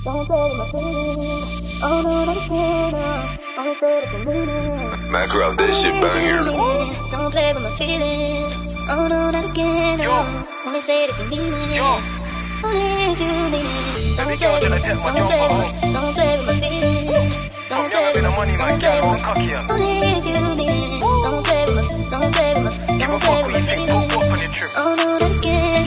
Don't play with my feelings. Oh no, that I can't. Only say it if you mean it. Macro, that shit bang here. Don't play with my feelings. Oh no, not again. Only say it if you mean it. Only if you mean it. Don't play with my feelings. Don't play with my feelings. Don't play with my feelings. Only if you mean it. Don't play with my feelings. Oh no, not again.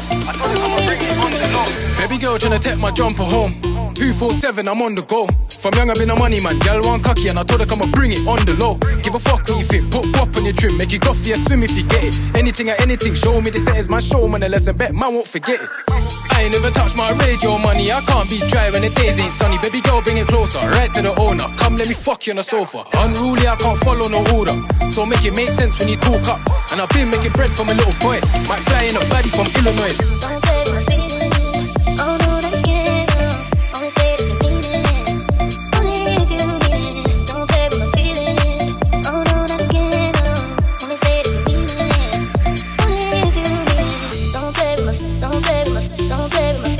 Baby girl tryna take my jumper home. 247, I'm on the go. From young I've been a money man. Girl want cocky and I told her come and bring it on the low. Give a fuck when you fit, put guap on your trim. Make you go for your swim if you get it. Anything at anything, show me the settings. My show man a lesson, bet man won't forget it. I ain't never touched my radio money. I can't be dry when the days ain't sunny. Baby girl bring it closer, right to the owner. Come let me fuck you on the sofa. Unruly, I can't follow no order. So make it make sense when you talk up. And I've been making bread from a little boy. Might fly in a baddie from Illinois. Don't play with my feelings. Oh no, that again. Only say it if you mean it. Only if you mean it. Don't play with my feelings. Oh no, not again. Only say it if you mean it. Only if you mean it. Don't play with my feelings. Don't play with my Don't play with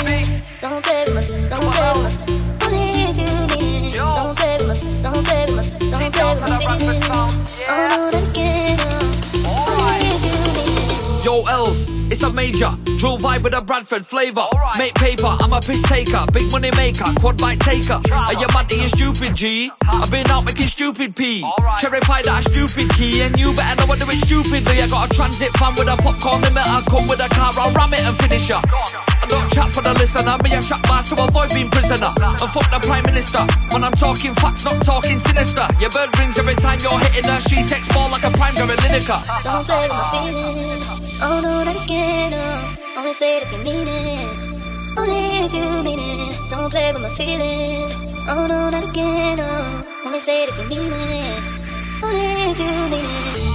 my Only if you mean it. Don't play with my feelings. Oh no, not again. Only if you mean it. Yo, Els, it's a major drill vibe with a Bradford flavour. Make paper, I'm a piss taker. Big money maker, quad bike taker. Are you mad that you stupid, G? I've been out making stupid P. Cherry pie that a stupid key. And you better know I do it stupidly. I got a transit fan with a popcorn limiter. Come with a car, I'll ram it and finish her. I don't chat for the listener. Me a shot bar to avoid being prisoner. And fuck the Prime Minister. When I'm talking facts, not talking sinister. Your bird rings every time you're hitting her. She takes more like a prime girl in Lineker. Don't play with my feelings. Oh no, not again. Only say it if you mean it. Only if you mean it. Don't play with my feelings. Oh no, not again. Only say it if you mean it. Only if you mean it.